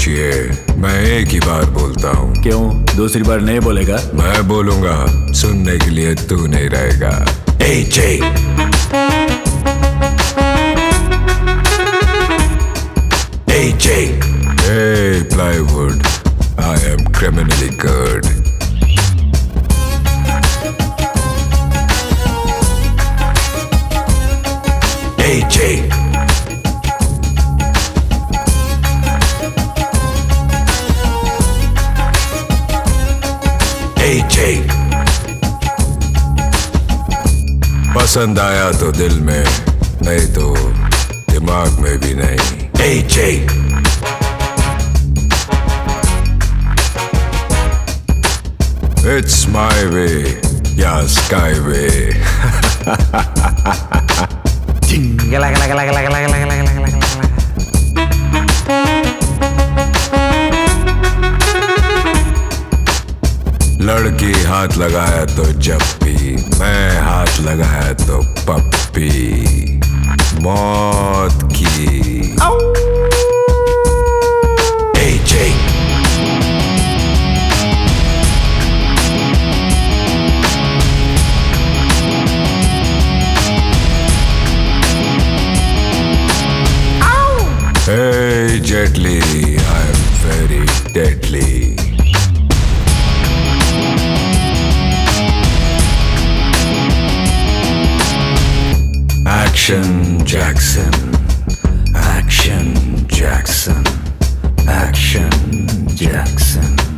खामोशिए, मैं एक ही बार बोलता हूँ। क्यों दूसरी बार नहीं बोलेगा? मैं बोलूंगा, सुनने के लिए तू नहीं रहेगा। AJ AJ Hey plywood, I am criminally good. AJ AJ पसंद आया तो दिल में, नहीं तो दिमाग में भी नहीं। AJ It's my way, yeah, skyway. लड़की हाथ लगाया तो जप्पी, मैं हाथ लगाया तो पप्पी मौत की। AJ Hey Jet Li, I am very deadly. Action Jackson, Action Jackson, Action Jackson.